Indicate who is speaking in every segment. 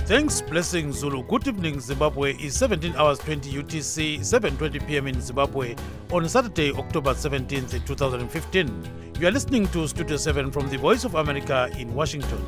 Speaker 1: Thanks, blessing Zulu. Good evening, Zimbabwe. Is 17 hours 20 UTC, 7:20 p.m. in Zimbabwe on Saturday, October 17th, 2015. You are listening to Studio 7 from the Voice of America in Washington.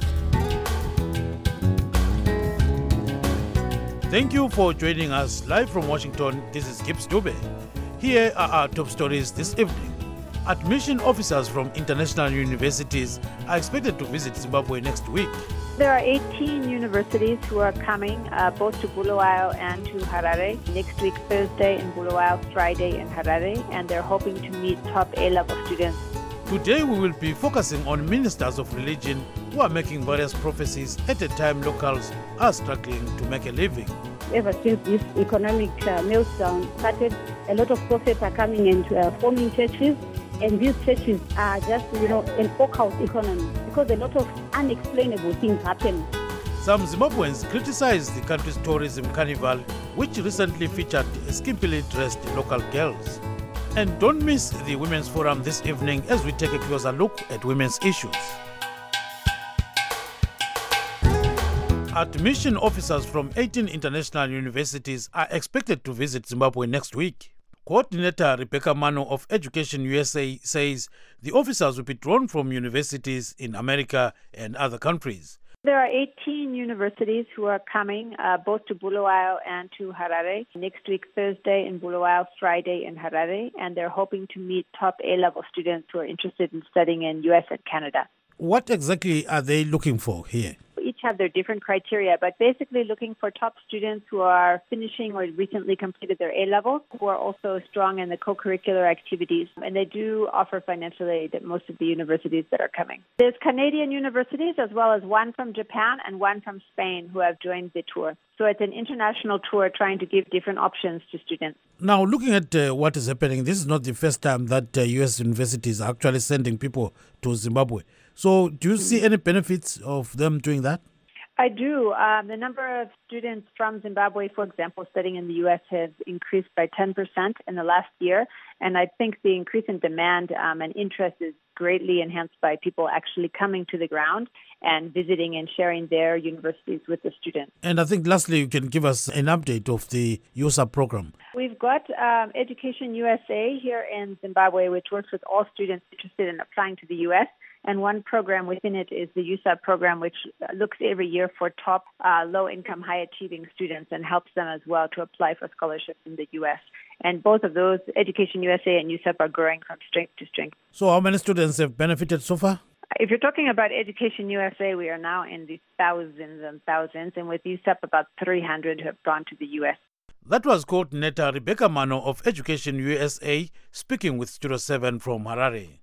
Speaker 1: Thank you for joining us live from Washington. This is Gibbs Dube. Here are our top stories this evening. Admission officers from international universities are expected to visit Zimbabwe next week.
Speaker 2: There are 18 universities who are coming, both to Bulawayo and to Harare. Next week, Thursday in Bulawayo, Friday in Harare, and they're hoping to meet top A-level students.
Speaker 1: Today we will be focusing on ministers of religion who are making various prophecies at a time locals are struggling to make a living.
Speaker 3: Ever since this economic meltdown started, a lot of prophets are coming into forming churches. And these churches are just, an occult economy because a lot of unexplainable things happen.
Speaker 1: Some Zimbabweans criticize the country's tourism carnival, which recently featured skimpily dressed local girls. And don't miss the Women's Forum this evening as we take a closer look at women's issues. Admission officers from 18 international universities are expected to visit Zimbabwe next week. Coordinator Rebecca Mano of Education USA says the officers will be drawn from universities in America and other countries.
Speaker 2: There are 18 universities who are coming, both to Bulawayo and to Harare. Next week, Thursday in Bulawayo, Friday in Harare, and they're hoping to meet top A-level students who are interested in studying in US and Canada.
Speaker 1: What exactly are they looking for here?
Speaker 2: Each have their different criteria, but basically looking for top students who are finishing or recently completed their A-level, who are also strong in the co-curricular activities. And they do offer financial aid at most of the universities that are coming. There's Canadian universities as well as one from Japan and one from Spain who have joined the tour. So it's an international tour trying to give different options to students.
Speaker 1: Now, looking at what is happening, this is not the first time that U.S. universities are actually sending people to Zimbabwe. So do you see any benefits of them doing that?
Speaker 2: I do. The number of students from Zimbabwe, for example, studying in the U.S. has increased by 10% in the last year. And I think the increase in demand and interest is greatly enhanced by people actually coming to the ground and visiting and sharing their universities with the students.
Speaker 1: And I think lastly, you can give us an update of the USAP program.
Speaker 2: We've got Education USA here in Zimbabwe, which works with all students interested in applying to the U.S., and one program within it is the USAP program, which looks every year for top low-income, high-achieving students and helps them as well to apply for scholarships in the U.S. And both of those, Education USA and USAP, are growing from strength to strength.
Speaker 1: So how many students have benefited so far?
Speaker 2: If you're talking about Education USA, we are now in the thousands and thousands, and with USAP, about 300 who have gone to the U.S.
Speaker 1: That was Coordinator Rebecca Mano of Education USA speaking with Studio 7 from Harare.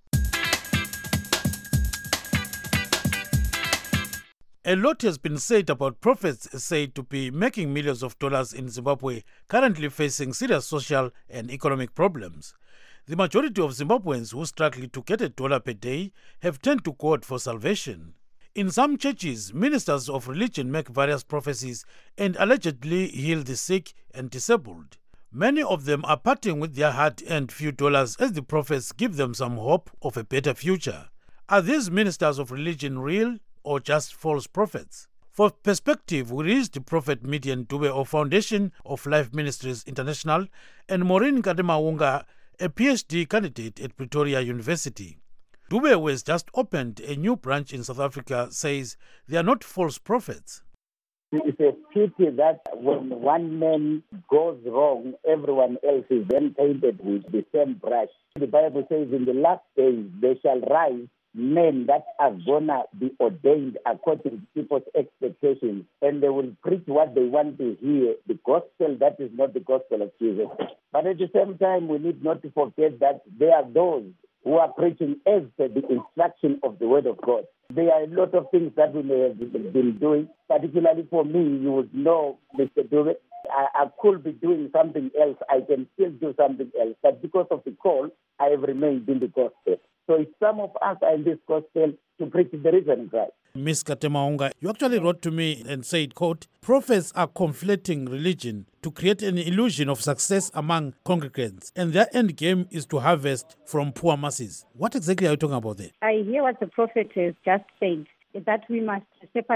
Speaker 1: A lot has been said about prophets said to be making millions of dollars in Zimbabwe, currently facing serious social and economic problems. The majority of Zimbabweans who struggle to get $1 per day have turned to God for salvation. In some churches, ministers of religion make various prophecies and allegedly heal the sick and disabled. Many of them are parting with their hard-earned few dollars as the prophets give them some hope of a better future. Are these ministers of religion real or just false prophets? For perspective, we reached Prophet Midian Dube of Foundation of Life Ministries International and Maureen Kademaunga, a PhD candidate at Pretoria University. Dube, who has just opened a new branch in South Africa, says they are not false prophets.
Speaker 4: It's a pity that when one man goes wrong, everyone else is then painted with the same brush. The Bible says in the last days they shall rise men that are going to be ordained according to people's expectations, and they will preach what they want to hear, the gospel that is not the gospel of Jesus. But at the same time, we need not to forget that there are those who are preaching as per the instruction of the word of God. There are a lot of things that we may have been doing, particularly for me. You would know, Mr. Dube, I could be doing something else. I can still do something else. But because of the call, I have remained in the gospel. So if some of us are in this gospel to preach the risen Christ.
Speaker 1: Ms. Kademaunga, you actually wrote to me and said, quote, prophets are conflating religion to create an illusion of success among congregants, and their end game is to harvest from poor masses. What exactly are you talking about there?
Speaker 3: I hear what the prophet has just said, is that we must separate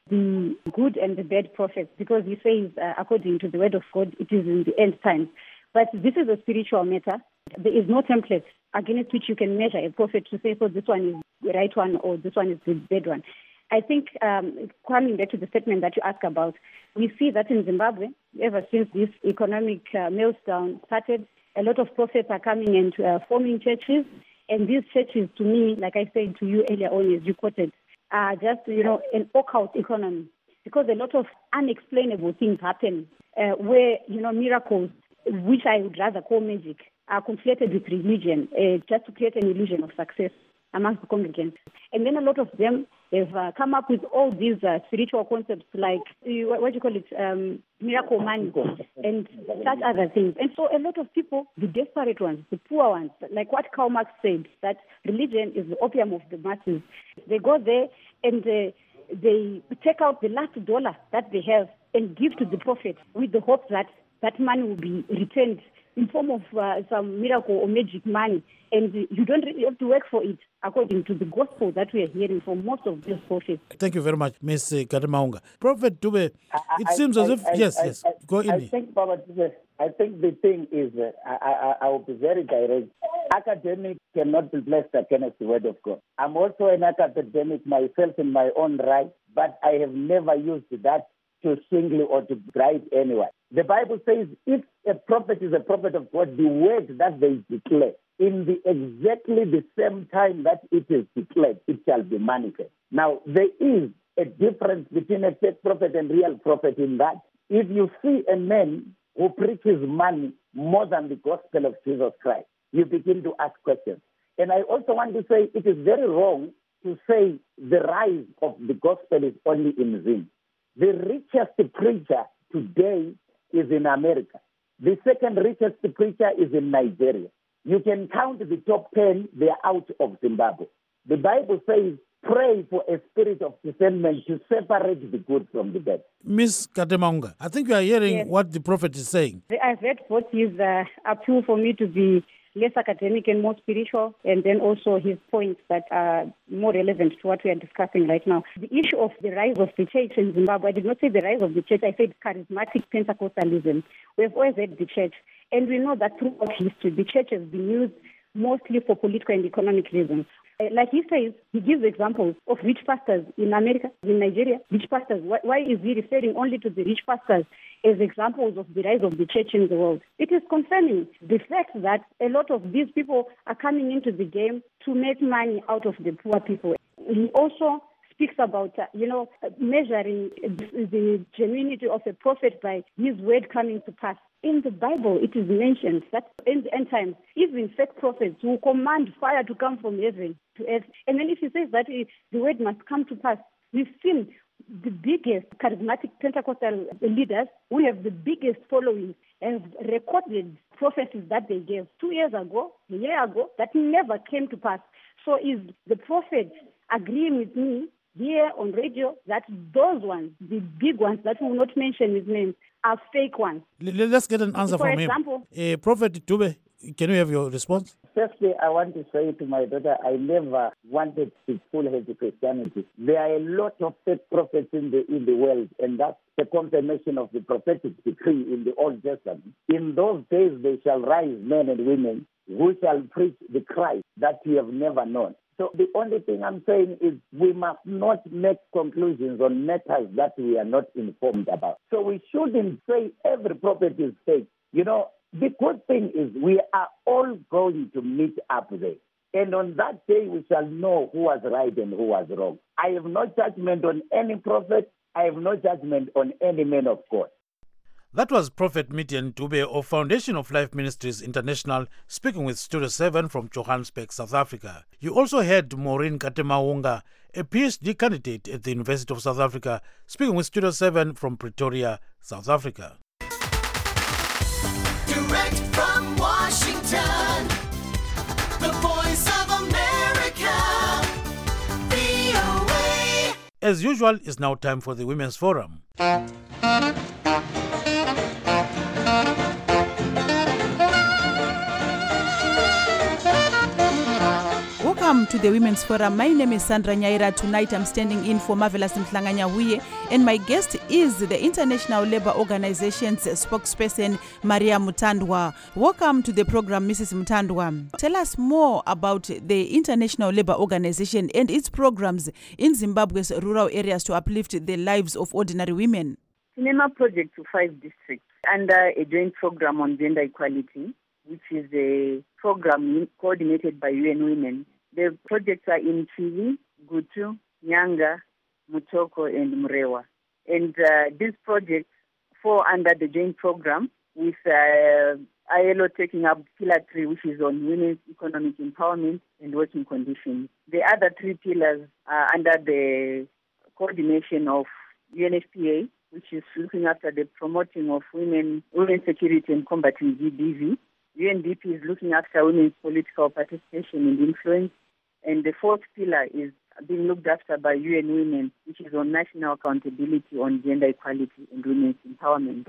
Speaker 3: the good and the bad prophets, because he says, according to the word of God, it is in the end times. But this is a spiritual matter. There is no template against which you can measure a prophet to say, so this one is the right one or this one is the bad one. I think coming back to the statement that you asked about, we see that in Zimbabwe, ever since this economic meltdown started, a lot of prophets are coming and forming churches. And these churches, to me, like I said to you earlier on, as you quoted, are just, an occult economy. Because a lot of unexplainable things happen where, miracles, which I would rather call magic, are conflated with religion just to create an illusion of success amongst the congregants. And then a lot of them have come up with all these spiritual concepts like, miracle money and such other things. And so a lot of people, the desperate ones, the poor ones, like what Karl Marx said, that religion is the opium of the masses. They go there and they take out the last dollar that they have and give to the prophet with the hope that that money will be returned in form of some miracle or magic money. And you don't really have to work for it, according to the gospel that we are hearing from most of these prophets.
Speaker 1: Thank you very much, Ms. Katemaunga. Prophet Dube, it seems as if... Yes, go in.
Speaker 4: I think, Baba Dube, I think the thing is, I will be very direct. Academics cannot be blessed against the word of God. I'm also an academic myself in my own right, but I have never used that to singly or to bribe anyone. The Bible says if a prophet is a prophet of God, the word that they declare, in exactly the same time that it is declared, it shall be manifest. Now, there is a difference between a fake prophet and real prophet in that if you see a man who preaches money more than the gospel of Jesus Christ, you begin to ask questions. And I also want to say it is very wrong to say the rise of the gospel is only in Zim. The richest preacher today is in America. The second richest preacher is in Nigeria. You can count the top 10, they are out of Zimbabwe. The Bible says, pray for a spirit of discernment to separate the good from the bad.
Speaker 1: Ms. Katemaunga, I think you are hearing what the prophet is saying.
Speaker 3: I've heard both his appeal for me to be less academic and more spiritual, and then also his points that are more relevant to what we are discussing right now. The issue of the rise of the church in Zimbabwe, I did not say the rise of the church, I said charismatic Pentecostalism. We've always had the church, and we know that throughout history, the church has been used mostly for political and economic reasons. Like he says, he gives examples of rich pastors in America, in Nigeria, rich pastors. Why is he referring only to the rich pastors as examples of the rise of the church in the world? It is concerning the fact that a lot of these people are coming into the game to make money out of the poor people. He also speaks about, measuring the genuinity of a prophet by his word coming to pass. In the Bible, it is mentioned that in the end times, even fake prophets will command fire to come from heaven to earth. And then if he says that the word must come to pass, we've seen the biggest charismatic Pentecostal leaders who have the biggest following have recorded prophecies that they gave 2 years ago, a year ago, that never came to pass. So is the prophet agreeing with me here on radio that those ones, the big ones that we will not mention his names, are fake ones?
Speaker 1: Let's get an answer from
Speaker 3: example,
Speaker 1: him. Prophet Dube, can we have your response?
Speaker 4: Firstly, I want to say to my daughter, I never wanted to full-head Christianity. There are a lot of fake prophets in the world, and that's the confirmation of the prophetic decree in the Old Testament. In those days, they shall rise men and women who shall preach the Christ that you have never known. So the only thing I'm saying is we must not make conclusions on matters that we are not informed about. So we shouldn't say every prophet is fake. The good thing is we are all going to meet up there. And on that day, we shall know who was right and who was wrong. I have no judgment on any prophet. I have no judgment on any man of God.
Speaker 1: That was Prophet Midian Dube of Foundation of Life Ministries International speaking with Studio 7 from Johannesburg, South Africa. You also heard Maureen Katemaunga, a PhD candidate at the University of South Africa, speaking with Studio 7 from Pretoria, South Africa.
Speaker 5: Direct from Washington, the voice of America, VOA.
Speaker 1: As usual, it's now time for the Women's Forum.
Speaker 6: Welcome to the Women's Forum. My name is Sandra Nyaira. Tonight I'm standing in for Marvelous Mhlanganya Huye, and my guest is the International Labour Organization's spokesperson, Maria Mutandwa. Welcome to the program, Mrs. Mutandwa. Tell us more about the International Labour Organization and its programs in Zimbabwe's rural areas to uplift the lives of ordinary women.
Speaker 7: Cinema project to 5 districts under a joint program on gender equality, which is a program coordinated by UN Women. The projects are in Chivi, Gutu, Nyanga, Mutoko, and Mrewa. And these projects fall under the joint program with ILO taking up Pillar 3, which is on women's economic empowerment and working conditions. The other 3 pillars are under the coordination of UNFPA, which is looking after the promoting of women's security and combating GBV. UNDP is looking after women's political participation and influence. And the 4th pillar is being looked after by UN Women, which is on national accountability on gender equality and women's empowerment.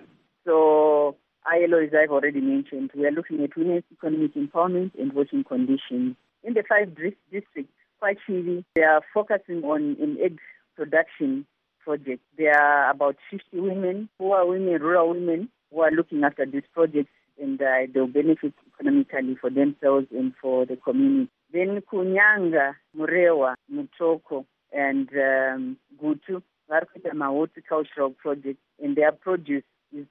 Speaker 7: So ILO, as I've already mentioned, we are looking at women's economic empowerment and working conditions. In the 5 districts, quite easy, they are focusing on an egg production project. There are about 50 women, poor women, rural women, who are looking after this project, and they'll benefit economically for themselves and for the community. Then Kunyanga, Murewa, Mutoko, and Gutu, Varkutama horticultural project, and their produce is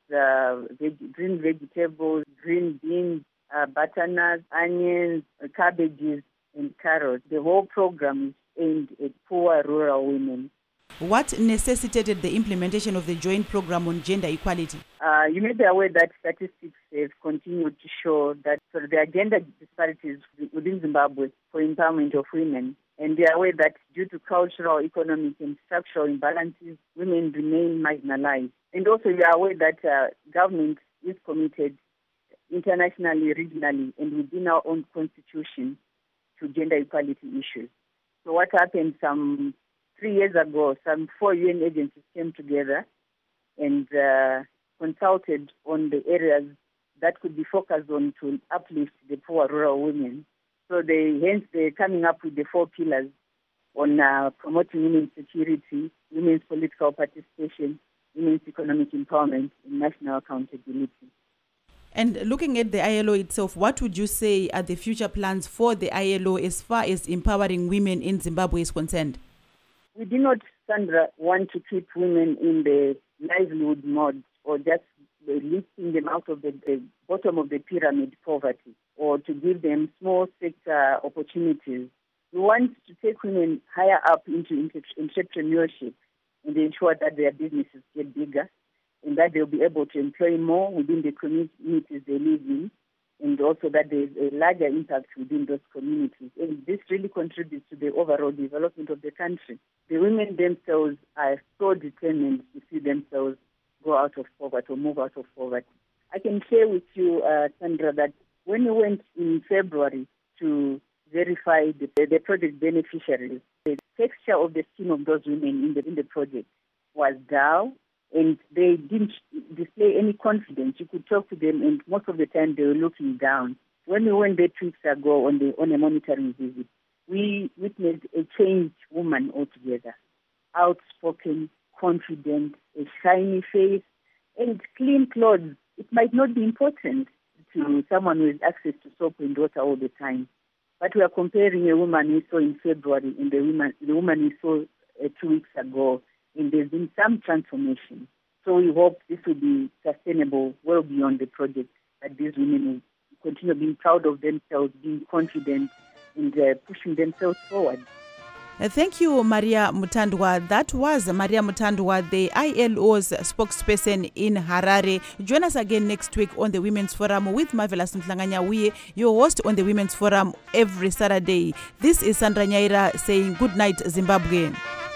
Speaker 7: green vegetables, green beans, butternuts, onions, cabbages, and carrots. The whole program is aimed at poor rural women.
Speaker 6: What necessitated the implementation of the joint program on gender equality?
Speaker 7: You may be aware that statistics have continued to show that there are gender disparities within Zimbabwe for empowerment of women. And they are aware that due to cultural, economic, and structural imbalances, women remain marginalized. And also you are aware that government is committed internationally, regionally, and within our own constitution to gender equality issues. So what happened some 3 years ago, some 4 UN agencies came together and consulted on the areas that could be focused on to uplift the poor rural women. So they're coming up with the 4 pillars on promoting women's security, women's political participation, women's economic empowerment, and national accountability.
Speaker 6: And looking at the ILO itself, what would you say are the future plans for the ILO as far as empowering women in Zimbabwe is concerned?
Speaker 7: We do not, Sandra, want to keep women in the livelihood mode or just lifting them out of the bottom of the pyramid poverty or to give them small sector opportunities. We want to take women higher up into entrepreneurship and ensure that their businesses get bigger and that they'll be able to employ more within the communities they live in, and also that there's a larger impact within those communities. And this really contributes to the overall development of the country. The women themselves are so determined to see themselves go out of poverty or move out of poverty. I can share with you, Sandra, that when we went in February to verify the project beneficiaries, the texture of the skin of those women in the project was dull, and they didn't display any confidence. You could talk to them, and most of the time they were looking down. When we went there 2 weeks ago on a monitoring visit, we witnessed a changed woman altogether. Outspoken, confident, a shiny face, and clean clothes. It might not be important to someone who has access to soap and water all the time, but we are comparing a woman we saw in February and the woman we saw 2 weeks ago, and there's been some transformation. So we hope this will be sustainable well beyond the project, that these women will continue being proud of themselves, being confident, and pushing themselves forward.
Speaker 6: Thank you, Maria Mutandwa. That was Maria Mutandwa, the ILO's spokesperson in Harare. Join us again next week on the Women's Forum with Marvelous Mhlanganya Huye, your host on the Women's Forum every Saturday. This is Sandra Nyaira saying good night, Zimbabwe.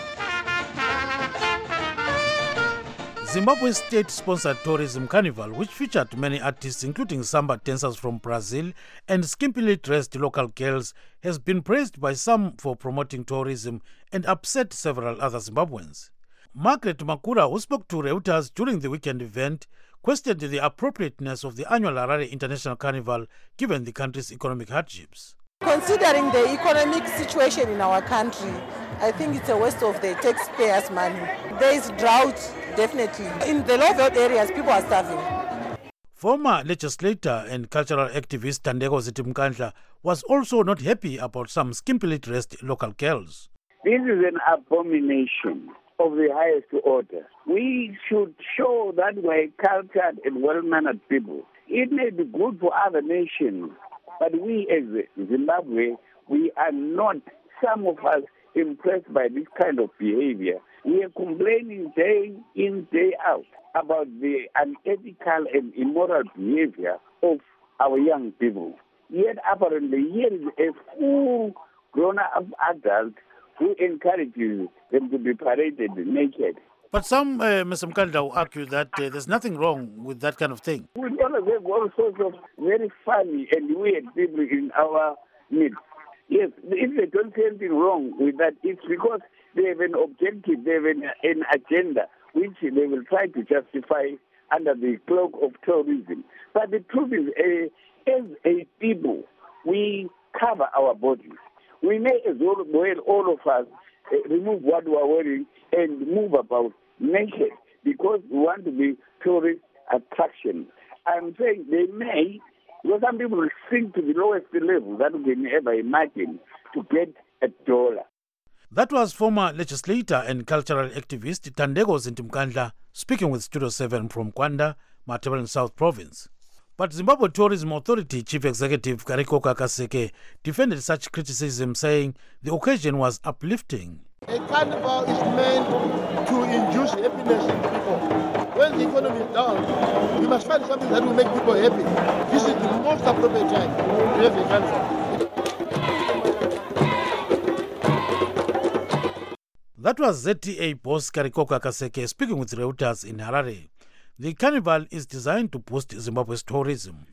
Speaker 1: Zimbabwe's state-sponsored tourism carnival, which featured many artists including samba dancers from Brazil and skimpily dressed local girls, has been praised by some for promoting tourism and upset several other Zimbabweans. Margaret Makura, who spoke to Reuters during the weekend event, questioned the appropriateness of the annual Harare International Carnival given the country's economic hardships.
Speaker 8: Considering the economic situation in our country, I think it's a waste of the taxpayers' money. There is drought, definitely. In the low-belt areas, people are starving.
Speaker 1: Former legislator and cultural activist Thandeko Zitimkandla was also not happy about some skimpily dressed local girls.
Speaker 4: This is an abomination of the highest order. We should show that we're cultured and well-mannered people. It may be good for other nations, but we as Zimbabwe, we are not, some of us, impressed by this kind of behavior. We are complaining day in, day out about the unethical and immoral behavior of our young people. Yet apparently here is a full grown-up adult who encourages them to be paraded naked.
Speaker 1: But some, Mr. Mkandla, will argue that there's nothing wrong with that kind of thing.
Speaker 4: We always have all sorts of very funny and weird people in our midst. Yes, if they don't see anything wrong with that, it's because they have an objective, they have an agenda, which they will try to justify under the cloak of tourism. But the truth is, as a people, we cover our bodies. We may as well, all of us, remove what we are wearing and move about naked because we want to be tourist attraction. I'm saying they may, because some people will sink to the lowest level that we can ever imagine to get $1.
Speaker 1: That was former legislator and cultural activist Thandeko Zitimkandla speaking with Studio 7 from Kwanda, Matabeleland South Province. But Zimbabwe Tourism Authority Chief Executive Karikoka Kaseke defended such criticism, saying the occasion was uplifting.
Speaker 9: A carnival is meant to induce happiness in people. When the economy is down, we must find something that will make people happy. This is the most appropriate time to have a carnival.
Speaker 1: That was ZTA boss Karikoka Kaseke speaking with Reuters in Harare. The carnival is designed to boost Zimbabwe's tourism.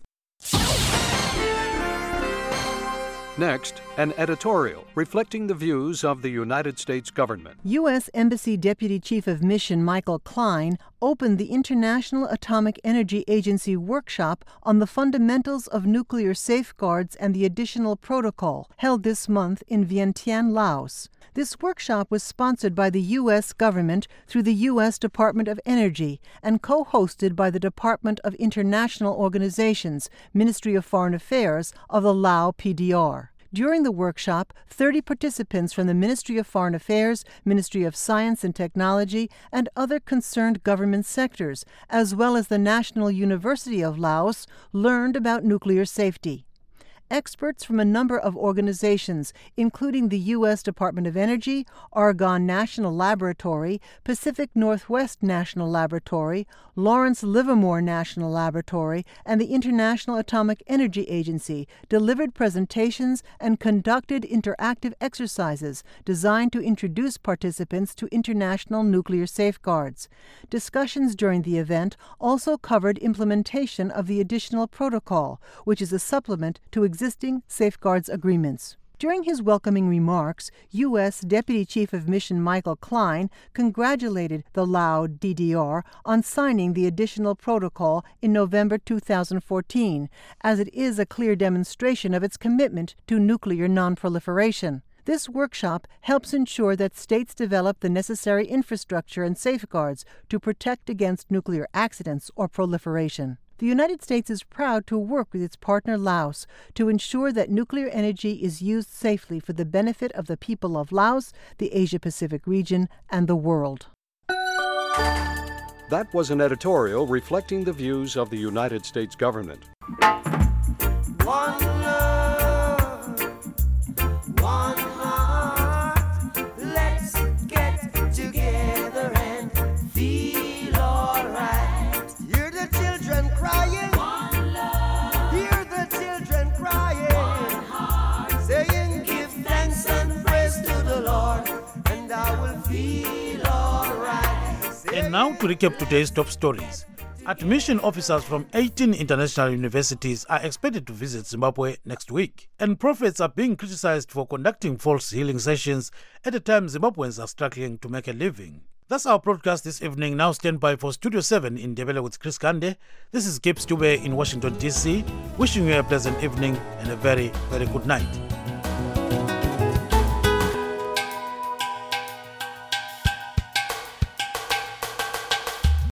Speaker 10: Next, an editorial reflecting the views of the United States government.
Speaker 11: U.S. Embassy Deputy Chief of Mission Michael Klein opened the International Atomic Energy Agency workshop on the fundamentals of nuclear safeguards and the additional protocol, held this month in Vientiane, Laos. This workshop was sponsored by the U.S. government through the U.S. Department of Energy and co-hosted by the Department of International Organizations, Ministry of Foreign Affairs of the Lao PDR. During the workshop, 30 participants from the Ministry of Foreign Affairs, Ministry of Science and Technology, and other concerned government sectors, as well as the National University of Laos, learned about nuclear safety. Experts from a number of organizations, including the U.S. Department of Energy, Argonne National Laboratory, Pacific Northwest National Laboratory, Lawrence Livermore National Laboratory, and the International Atomic Energy Agency, delivered presentations and conducted interactive exercises designed to introduce participants to international nuclear safeguards. Discussions during the event also covered implementation of the additional protocol, which is a supplement to existing safeguards agreements. During his welcoming remarks, U.S. Deputy Chief of Mission Michael Klein congratulated the Lao DDR on signing the additional protocol in November 2014, as it is a clear demonstration of its commitment to nuclear nonproliferation. This workshop helps ensure that states develop the necessary infrastructure and safeguards to protect against nuclear accidents or proliferation. The United States is proud to work with its partner Laos to ensure that nuclear energy is used safely for the benefit of the people of Laos, the Asia-Pacific region, and the world.
Speaker 10: That was an editorial reflecting the views of the United States government.
Speaker 5: One love, one heart, let's get together and feel alright. Hear the children crying, one love. Hear the children crying, one heart. Saying give thanks and praise to the Lord, and I will feel alright.
Speaker 1: And now to recap today's top stories. Admission officers from 18 international universities are expected to visit Zimbabwe next week. And prophets are being criticized for conducting false healing sessions at a time Zimbabweans are struggling to make a living. That's our broadcast this evening. Now stand by for Studio 7 in Ndebele with Chris Kande. This is Gibbs Dube in Washington, D.C., wishing you a pleasant evening and a very, very good night.